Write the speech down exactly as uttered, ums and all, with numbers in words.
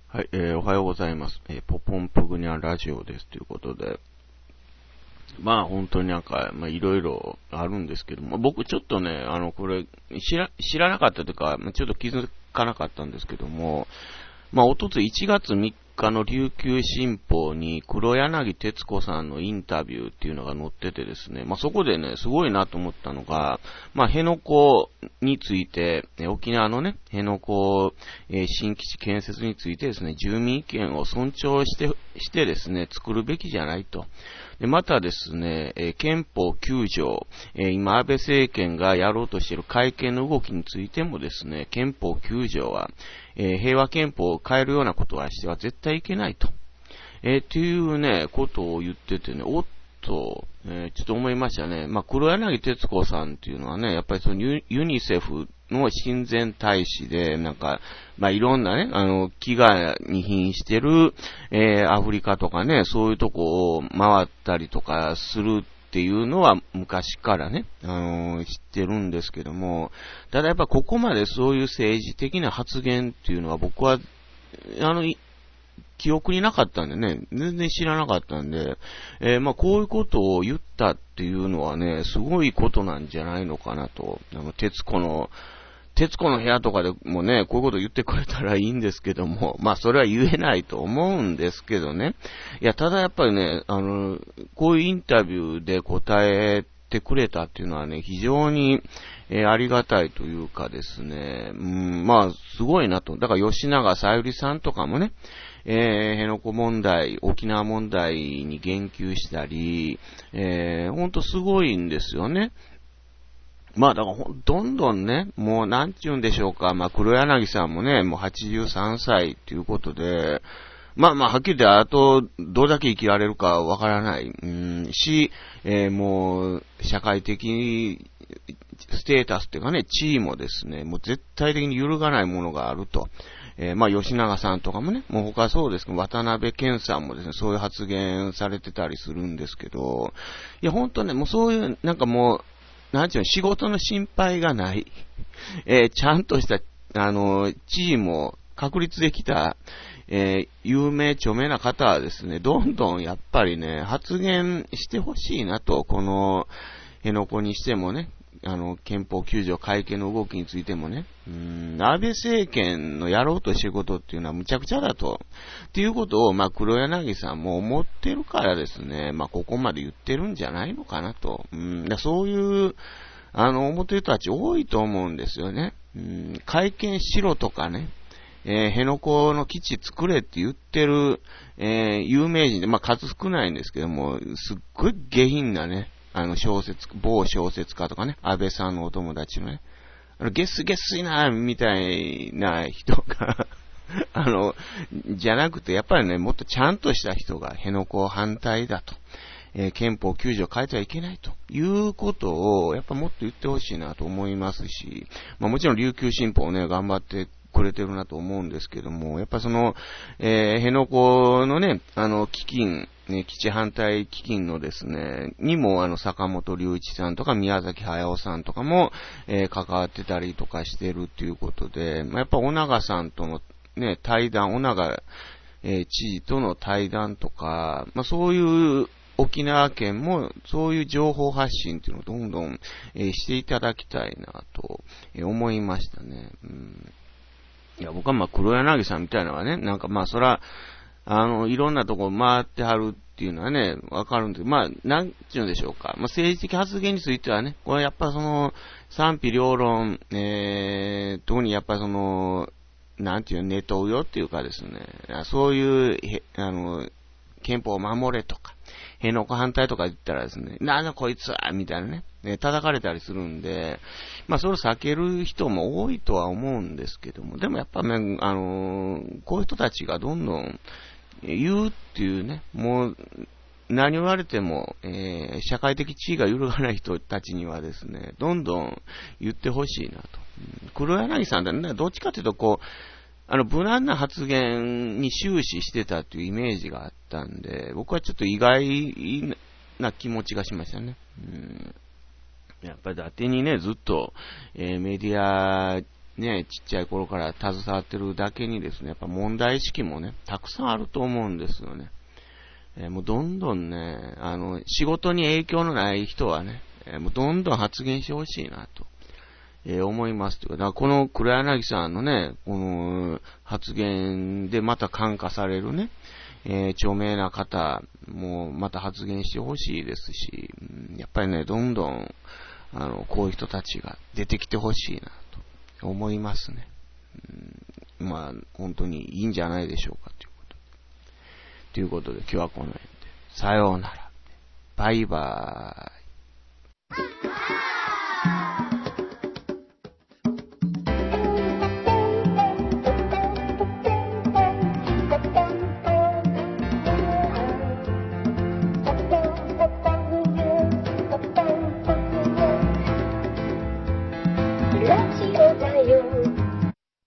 はい、えー、おはようございます。えー、ポポンプグニャラジオですということで、まあ本当になんか、まあいろいろあるんですけども、僕ちょっとね、あの、これ、知ら、知らなかったというか、ちょっと気づかなかったんですけども、まあ、おとついいちがつみっかの琉球新報に黒柳徹子さんのインタビューっていうのが載っててですね、まあ、そこでね、すごいなと思ったのが、まあ、辺野古について、沖縄のね、辺野古、えー、新基地建設についてですね、住民意見を尊重して、してですね、作るべきじゃないと。でまたですね、えー、憲法きゅう条、えー、今安倍政権がやろうとしている改憲の動きについてもですね、憲法きゅう条は、えー、平和憲法を変えるようなことはしては絶対いけないと。えー、っていうね、ことを言っててね、おっと、えー、ちょっと思いましたね。まあ、黒柳徹子さんっていうのはね、やっぱりそのユ、ユニセフの親善大使で、なんか、まあ、いろんなね、あの、飢餓に瀕してる、えー、アフリカとかね、そういうとこを回ったりとかするっていうのは昔からね、あのー、知ってるんですけども、ただやっぱここまでそういう政治的な発言っていうのは僕は、あの、記憶になかったんでね、全然知らなかったんで、えー、まあこういうことを言ったっていうのはね、すごいことなんじゃないのかなと、あの、徹子の、徹子の部屋とかでもね、こういうこと言ってくれたらいいんですけども、まあそれは言えないと思うんですけどね。いや、ただやっぱりね、あの、こういうインタビューで答えてくれたっていうのはね、非常に、えー、ありがたいというかですね、うん、まあすごいなと。だから吉永小百合さんとかもね、えー、辺野古問題、沖縄問題に言及したり、えー、ほんとすごいんですよね。まあだからどんどんね、もうなんちゅうんでしょうか、まあ黒柳さんもね、もうはちじゅうさんさいっていうことで、まあまあはっきり言ってあとどれだけ生きられるかわからない、うん、し、えー、もう社会的ステータスっていうかね、地位もですね、もう絶対的に揺るがないものがあると。えー、まあ、吉永さんとかもね、もう他そうですけど、渡辺健さんもですね、そういう発言されてたりするんですけど、いや、ほんとね、もうそういう、なんかもう、なんちゅうの、仕事の心配がない、えー、ちゃんとした、あの、地位も確立できた、えー、有名著名な方はですね、どんどんやっぱりね、発言してほしいなと、この、辺野古にしてもね、あの、憲法きゅう条改憲の動きについてもね、うーん、安倍政権のやろうとしていることっていうのはむちゃくちゃだと。っていうことを、まあ、黒柳さんも思ってるからですね、まあ、ここまで言ってるんじゃないのかなと。うん、そういう、あの、思ってる人たち多いと思うんですよね。うん、改憲しろとかね、えー、辺野古の基地作れって言ってる、えー、有名人で、まあ、数少ないんですけども、すっごい下品なね、あの小説、某小説家とかね、安倍さんのお友達のね、あの、ゲスゲスいな、みたいな人が、あの、じゃなくて、やっぱりね、もっとちゃんとした人が辺野古反対だと。えー、憲法きゅう条変えてはいけないということを、やっぱもっと言ってほしいなと思いますし、まあもちろん琉球新報をね、頑張ってくれてるなと思うんですけども、やっぱその、えー、辺野古のね、あの、基金、ね、基地反対基金のですね、にもあの、坂本龍一さんとか宮崎駿さんとかも、えー、関わってたりとかしてるっていうことで、まあ、やっぱ小長さんとのね、対談、小長、えー、知事との対談とか、まあ、そういう沖縄県もそういう情報発信っていうのをどんどん、えー、していただきたいなと、えー、思いましたね。うん、いや僕はまあ黒柳さんみたいなのはね、なんかまあそら、あの、いろんなとこ回ってはるっていうのはね、わかるんですけど、まあ、なんちゅうんでしょうか。まあ、政治的発言についてはね、これやっぱその、賛否両論、えー、特にやっぱその、なんていう、ネトウヨっていうかですね、そういう、あの、憲法を守れとか、辺野古反対とか言ったらですね、なんだこいつはみたいなね、ね、叩かれたりするんで、まあそれを避ける人も多いとは思うんですけども、でもやっぱね、あの、こういう人たちがどんどん言うっていうね、もう、何言われても、えー、社会的地位が揺るがない人たちにはですね、どんどん言ってほしいなと。黒柳さんってね、どっちかというとこう、あの、無難な発言に終始してたというイメージがあったんで、僕はちょっと意外な気持ちがしましたね。うん、やっぱり伊達にね、ずっと、えー、メディアね、ちっちゃい頃から携わってるだけにですね、やっぱ問題意識もね、たくさんあると思うんですよね。えー、もうどんどんね、あの、仕事に影響のない人はね、えー、もうどんどん発言してほしいなと、えー、思いますというか、だからこの黒柳さんのね、この発言でまた感化されるね、えー、著名な方もまた発言してほしいですし、やっぱりね、どんどん、あの、こういう人たちが出てきてほしいなと思いますね。うん、まあ、本当にいいんじゃないでしょうかということで。ということで今日はこの辺で。さようなら。バイバーイ。